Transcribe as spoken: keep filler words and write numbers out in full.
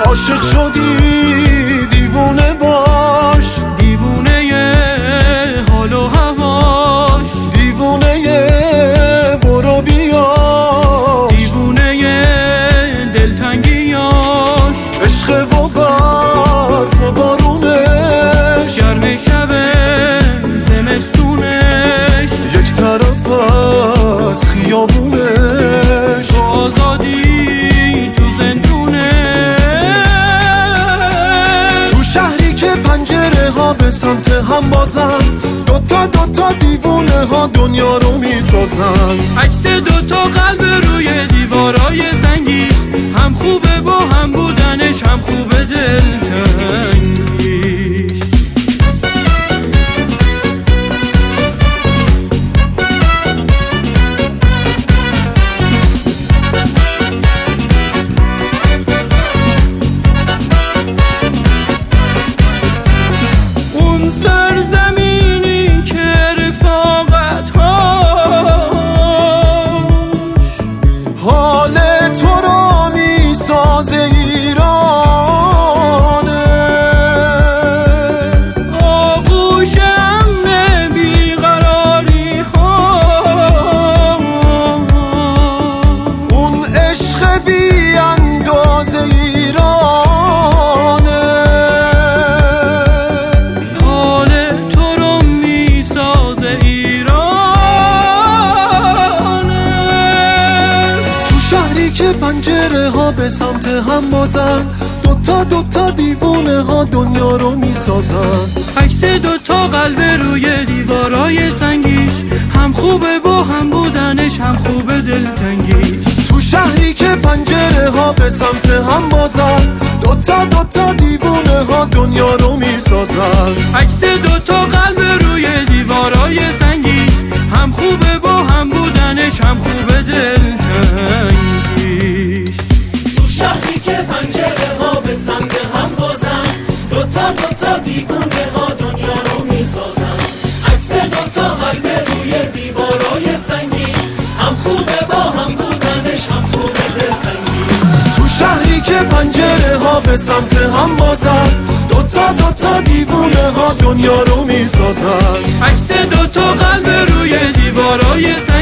عاشق شدی دیوونه باش، دیوونه حال و هواش، دیوونه برو بیا، دیوونه دلتنگیاش، عشق و برف و بارونش، گرم شب زمستونش، یک طرف از خیابونش، تو آزادی تو زندونش، تو شهری که پنجره ها به سمت هم بازن، دوتا دوتا دیوونه ها دنیا رو میسازن. عکس دوتا قلب روی دیوارای سنگی، هم خوبه با هم بودنش، هم خوبه دلتنگیش. اون سرزمینی که رفاقت هاش حال تو رو میسازه ایرانه، آغوش امن بیقراری ها، اون عشق بی اندازه ایرانه، حال تو رو میسازه ایرانه. تو شهری که پنجره ها به سمت هم بازن، دوتا دوتا دیوونه ها دنیا رو میسازن. عکس دوتا قلب روی دیوارای سنگیش، هم خوبه با هم بودنش، هم خوبه دلتنگیش. تو شهری که پنجره ها به سمت هم بازن، دوتا دوتا دیوونه ها دنیا رو میسازن. عکس دوتا قلب روی دیوارای سنگیش، هم خوبه با هم بودنش، هم خوبه دلتنگیش. تو شهری که پنجره ها به سمت هم بازن، دوتا دوتا دیوونه ها دنیا رو میسازن. عکس دوتا قلب روی دیوارای سنگی، هم خوبه با هم بودنش، هم خوبه دلتنگیش. تو شهری که پنجره ها به سمت هم بازن، دوتا دوتا دیوونه ها دنیا رو میسازن. عکس دوتا قلب روی دیوارای سنگیش،